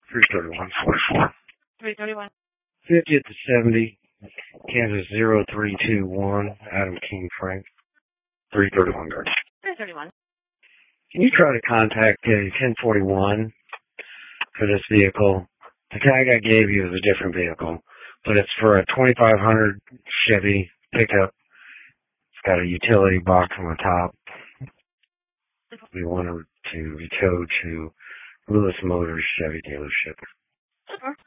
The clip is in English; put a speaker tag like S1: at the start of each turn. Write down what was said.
S1: 331.
S2: 331.
S1: 50th to 70, Kansas 0321, Adam King Frank. 331 guard.
S2: 331.
S1: Can you try to contact 1041 for this vehicle? The tag I gave you is a different vehicle, but it's for a 2500 Chevy pickup. It's got a utility box on the top. We want it to be towed to Lewis Motors Chevy dealership.